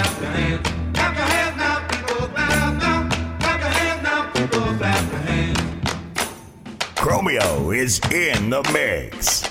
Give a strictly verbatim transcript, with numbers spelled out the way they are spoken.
clap your hands. Clap your hands now, people, clap now. Clap your hands now, people, clap your hands. Chromeo is in the mix.